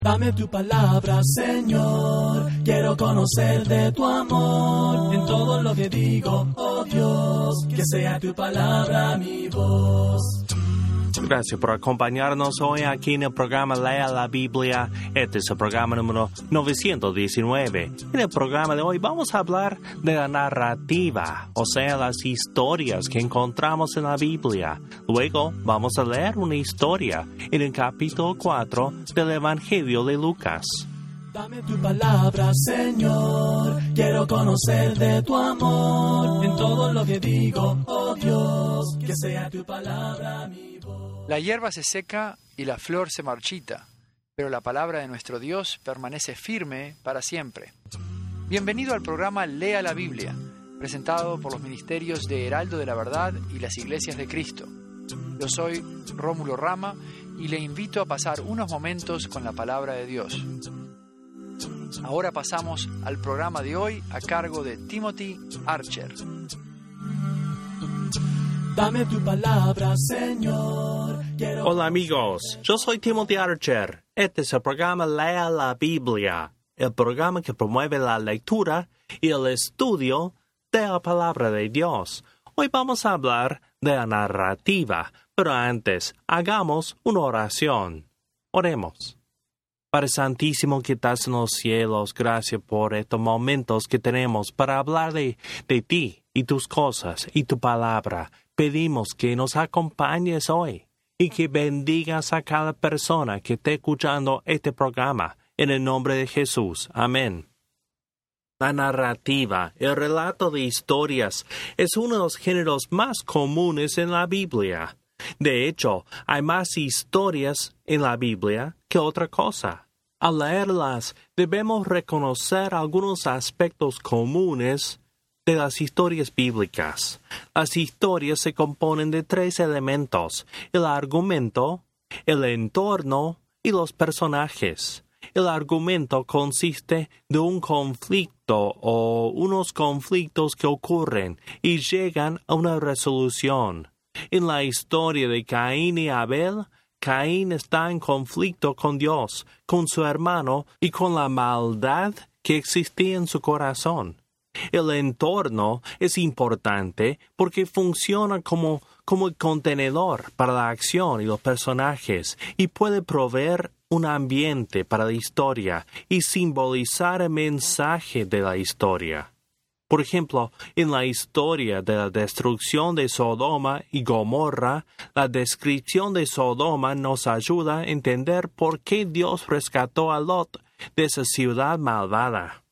Dame tu palabra, Señor, quiero conocer de tu amor. En todo lo que digo, oh Dios, que sea tu palabra mi voz. Gracias por acompañarnos hoy aquí en el programa Lea la Biblia. Este es el programa número 919. En el programa de hoy vamos a hablar de la narrativa, o sea, las historias que encontramos en la Biblia. Luego vamos a leer una historia en el capítulo 4 del Evangelio de Lucas. Dame tu palabra, Señor, quiero conocer de tu amor. En todo lo que digo, oh Dios, que sea tu palabra mi voz. La hierba se seca y la flor se marchita, pero la palabra de nuestro Dios permanece firme para siempre. Bienvenido al programa Lea la Biblia, presentado por los ministerios de Heraldo de la Verdad y las Iglesias de Cristo. Yo soy Rómulo Rama y le invito a pasar unos momentos con la palabra de Dios. Ahora pasamos al programa de hoy a cargo de Timothy Archer. Dame tu palabra, Señor. Hola amigos, yo soy Timothy Archer. Este es el programa Lea la Biblia, el programa que promueve la lectura y el estudio de la palabra de Dios. Hoy vamos a hablar de la narrativa, pero antes hagamos una oración. Oremos. Padre Santísimo que estás en los cielos, gracias por estos momentos que tenemos para hablar de ti y tus cosas y tu palabra. Pedimos que nos acompañes hoy y que bendigas a cada persona que esté escuchando este programa. En el nombre de Jesús. Amén. La narrativa, el relato de historias, es uno de los géneros más comunes en la Biblia. De hecho, hay más historias en la Biblia que otra cosa. Al leerlas, debemos reconocer algunos aspectos comunes de las historias bíblicas. Las historias se componen de 3 elementos: el argumento, el entorno y los personajes. El argumento consiste de un conflicto o unos conflictos que ocurren y llegan a una resolución. En la historia de Caín y Abel, Caín está en conflicto con Dios, con su hermano y con la maldad que existía en su corazón. El entorno es importante porque funciona como el contenedor para la acción y los personajes y puede proveer un ambiente para la historia y simbolizar el mensaje de la historia. Por ejemplo, en la historia de la destrucción de Sodoma y Gomorra, la descripción de Sodoma nos ayuda a entender por qué Dios rescató a Lot de esa ciudad malvada.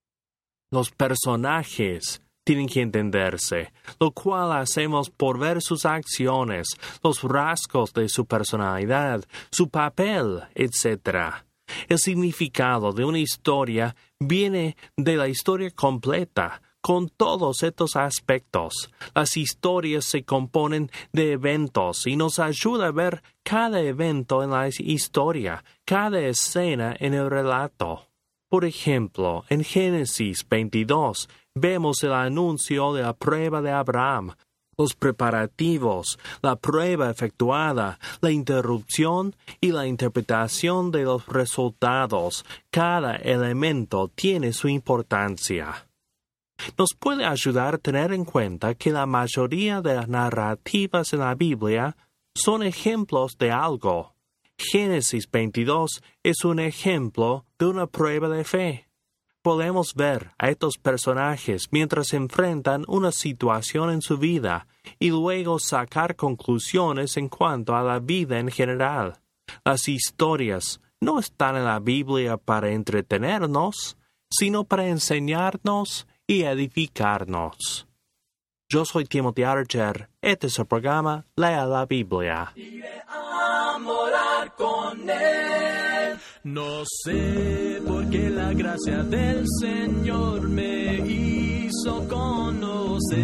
Los personajes tienen que entenderse, lo cual hacemos por ver sus acciones, los rasgos de su personalidad, su papel, etc. El significado de una historia viene de la historia completa, con todos estos aspectos. Las historias se componen de eventos y nos ayuda a ver cada evento en la historia, cada escena en el relato. Por ejemplo, en Génesis 22 vemos el anuncio de la prueba de Abraham, los preparativos, la prueba efectuada, la interrupción y la interpretación de los resultados. Cada elemento tiene su importancia. Nos puede ayudar a tener en cuenta que la mayoría de las narrativas en la Biblia son ejemplos de algo. Génesis 22 es un ejemplo de una prueba de fe. Podemos ver a estos personajes mientras enfrentan una situación en su vida y luego sacar conclusiones en cuanto a la vida en general. Las historias no están en la Biblia para entretenernos, sino para enseñarnos y edificarnos. Yo soy Timothy Archer. Este es el programa Lea la Biblia. Iré a morar con él. No sé por qué la gracia del Señor me hizo conocer,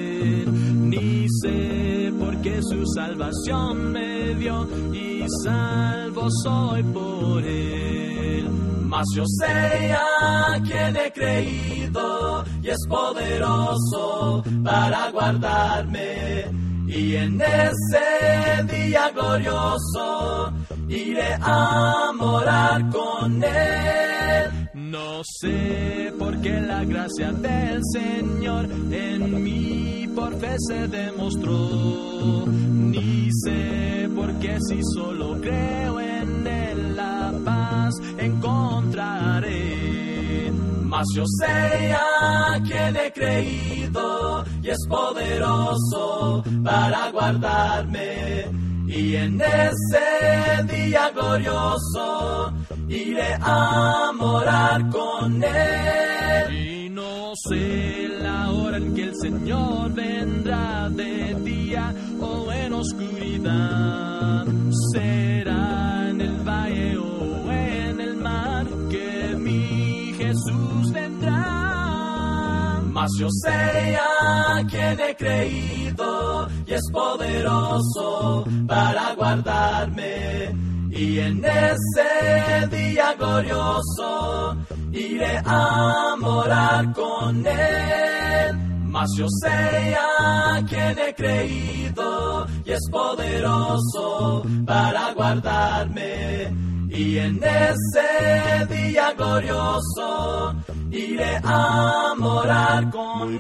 ni sé por qué su salvación me dio y salvo soy por él. Mas yo sé a quien he creído y es poderoso para guardarme. Y en ese día glorioso iré a morar con Él. No sé por qué la gracia del Señor en mí por fe se demostró, ni sé por qué si solo creo en Él la paz encontraré. Mas yo sé a quien he creído y es poderoso para guardarme, y en ese día glorioso iré a morar con Él. Y no sé la hora en que el Señor vendrá, de día o en oscuridad. Será en el valle o en el mar que mi Jesús vendrá. Mas yo sé a quien he creído y es poderoso para guardarme, y en ese día glorioso iré a morar con Él. Mas yo sé a quien he creído y es poderoso para guardarme, y en ese día glorioso iré a morar con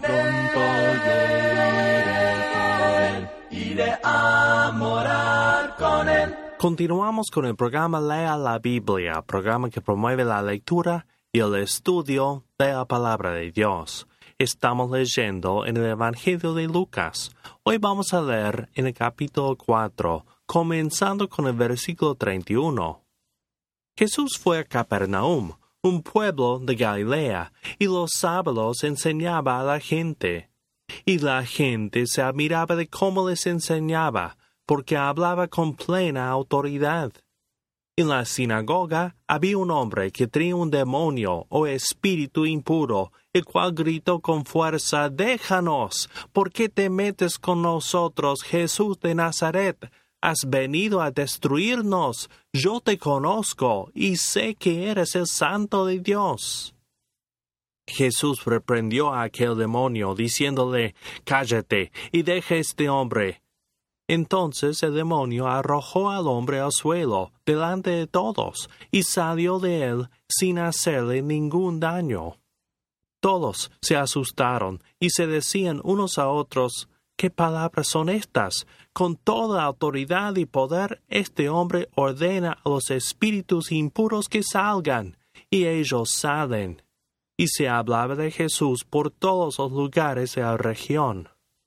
Él. Iré a morar con Él. Continuamos con el programa Lea la Biblia, programa que promueve la lectura y el estudio de la palabra de Dios. Estamos leyendo en el Evangelio de Lucas. Hoy vamos a leer en el capítulo 4, comenzando con el versículo 31. Jesús fue a Capernaum, un pueblo de Galilea, y los sábados enseñaba a la gente. Y la gente se admiraba de cómo les enseñaba, porque hablaba con plena autoridad. En la sinagoga había un hombre que tenía un demonio o espíritu impuro, el cual gritó con fuerza: «Déjanos, ¿por qué te metes con nosotros, Jesús de Nazaret? Has venido a destruirnos. Yo te conozco y sé que eres el Santo de Dios». Jesús reprendió a aquel demonio, diciéndole: «Cállate y deja a este hombre». Entonces el demonio arrojó al hombre al suelo delante de todos y salió de él sin hacerle ningún daño. Todos se asustaron y se decían unos a otros: «¿Qué palabras son estas? Con toda autoridad y poder este hombre ordena a los espíritus impuros que salgan, y ellos salen». Y se hablaba de Jesús por todos los lugares de la región.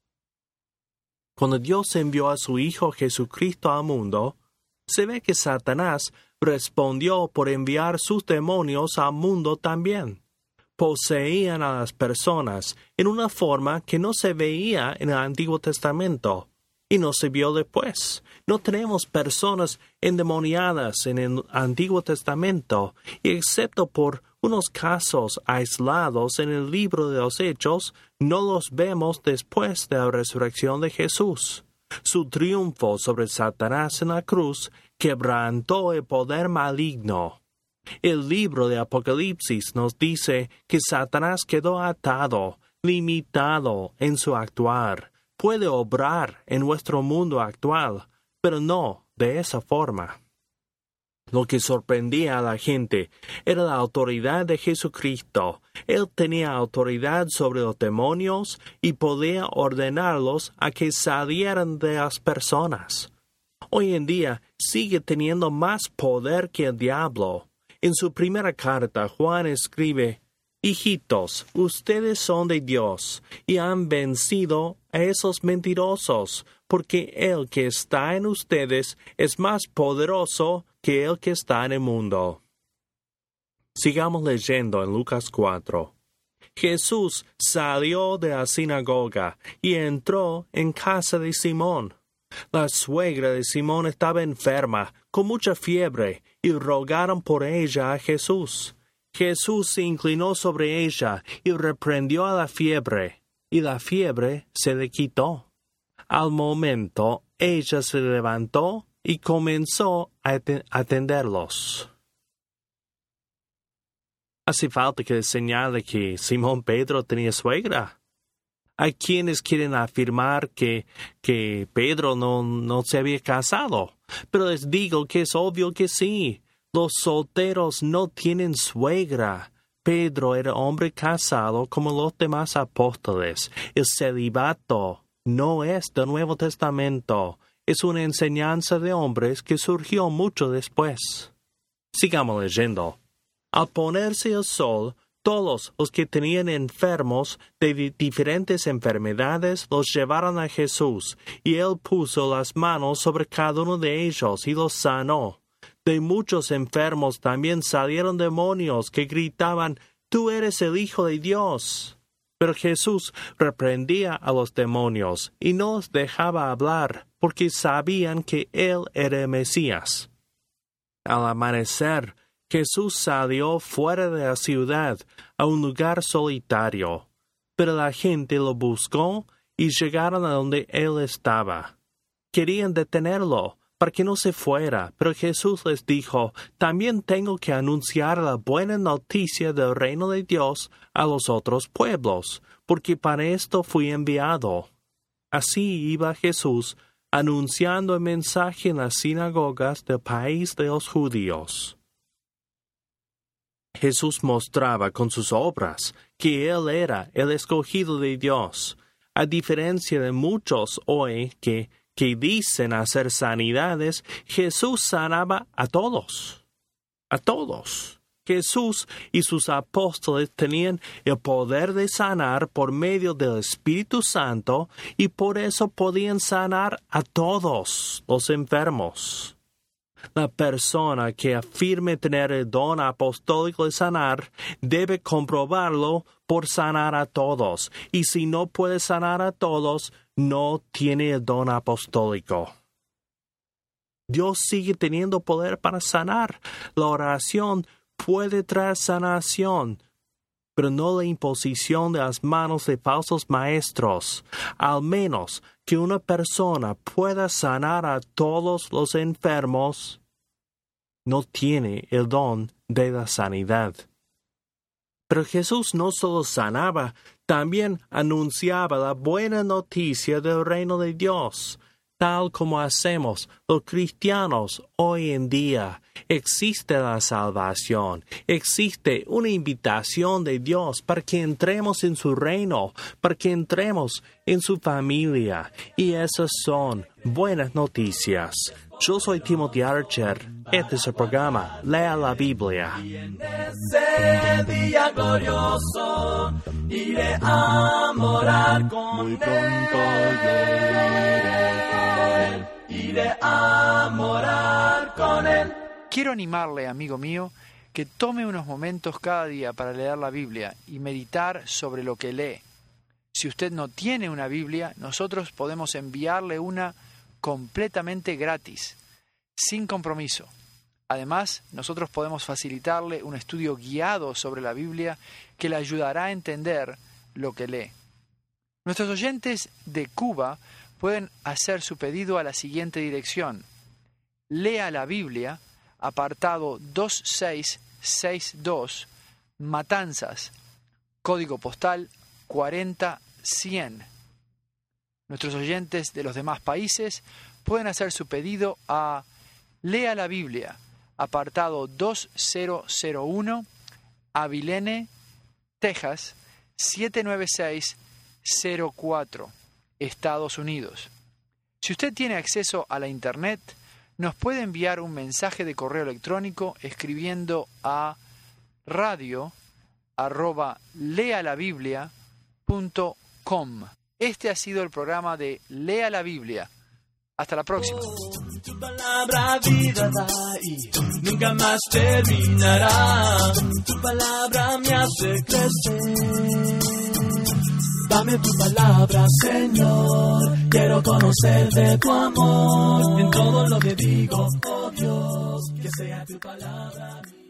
Cuando Dios envió a su Hijo Jesucristo al mundo, se ve que Satanás respondió por enviar sus demonios al mundo también. Poseían a las personas en una forma que no se veía en el Antiguo Testamento y no se vio después. No tenemos personas endemoniadas en el Antiguo Testamento, y excepto por unos casos aislados en el libro de los Hechos, no los vemos después de la resurrección de Jesús. Su triunfo sobre Satanás en la cruz quebrantó el poder maligno. El libro de Apocalipsis nos dice que Satanás quedó atado, limitado en su actuar. Puede obrar en nuestro mundo actual, pero no de esa forma. Lo que sorprendía a la gente era la autoridad de Jesucristo. Él tenía autoridad sobre los demonios y podía ordenarlos a que salieran de las personas. Hoy en día sigue teniendo más poder que el diablo. En su primera carta, Juan escribe: «Hijitos, ustedes son de Dios y han vencido a esos mentirosos, porque el que está en ustedes es más poderoso que el que está en el mundo». Sigamos leyendo en Lucas 4. Jesús salió de la sinagoga y entró en casa de Simón. La suegra de Simón estaba enferma, con mucha fiebre, y rogaron por ella a Jesús. Jesús se inclinó sobre ella y reprendió a la fiebre, y la fiebre se le quitó. Al momento, ella se levantó y comenzó a atenderlos. Hace falta que le señale que Simón Pedro tenía suegra. Hay quienes quieren afirmar que Pedro no se había casado, pero les digo que es obvio que sí. Los solteros no tienen suegra. Pedro era hombre casado como los demás apóstoles. El celibato no es del Nuevo Testamento. Es una enseñanza de hombres que surgió mucho después. Sigamos leyendo. Al ponerse el sol, todos los que tenían enfermos de diferentes enfermedades los llevaron a Jesús, y él puso las manos sobre cada uno de ellos y los sanó. De muchos enfermos también salieron demonios que gritaban, «Tú eres el Hijo de Dios». Pero Jesús reprendía a los demonios y no los dejaba hablar, porque sabían que él era el Mesías. Al amanecer, Jesús salió fuera de la ciudad a un lugar solitario, pero la gente lo buscó y llegaron a donde él estaba. Querían detenerlo para que no se fuera, pero Jesús les dijo, «También tengo que anunciar la buena noticia del reino de Dios a los otros pueblos, porque para esto fui enviado». Así iba Jesús anunciando el mensaje en las sinagogas del país de los judíos. Jesús mostraba con sus obras que Él era el escogido de Dios, a diferencia de muchos hoy que dicen hacer sanidades. Jesús sanaba a todos. A todos. Jesús y sus apóstoles tenían el poder de sanar por medio del Espíritu Santo y por eso podían sanar a todos los enfermos. La persona que afirme tener el don apostólico de sanar debe comprobarlo por sanar a todos, y si no puede sanar a todos, no tiene el don apostólico. Dios sigue teniendo poder para sanar. La oración puede traer sanación, pero no la imposición de las manos de falsos maestros. Al menos que una persona pueda sanar a todos los enfermos, no tiene el don de la sanidad. Pero Jesús no solo sanaba, también anunciaba la buena noticia del reino de Dios, tal como hacemos los cristianos hoy en día. Existe la salvación, existe una invitación de Dios para que entremos en su reino, para que entremos en su familia, y esas son buenas noticias. Yo soy Timothy Archer. Este es el programa Lea la Biblia. Y en ese día glorioso iré a morar con Muy pronto iré a morar con él. Quiero animarle, amigo mío, que tome unos momentos cada día para leer la Biblia y meditar sobre lo que lee. Si usted no tiene una Biblia, nosotros podemos enviarle una completamente gratis, sin compromiso. Además, nosotros podemos facilitarle un estudio guiado sobre la Biblia que le ayudará a entender lo que lee. Nuestros oyentes de Cuba pueden hacer su pedido a la siguiente dirección: Lea la Biblia, apartado 2662, Matanzas, código postal 40100. Nuestros oyentes de los demás países pueden hacer su pedido a Lea la Biblia, apartado 2001, Abilene, Texas, 79604, Estados Unidos. Si usted tiene acceso a la Internet, nos puede enviar un mensaje de correo electrónico escribiendo a radio@lealabiblia.com. Este ha sido el programa de Lea la Biblia. Hasta la próxima. Tu palabra vida da y nunca más terminará. Tu palabra me hace crecer. Dame tu palabra, Señor. Quiero conocer de tu amor. En todo lo que digo, oh Dios, que sea tu palabra.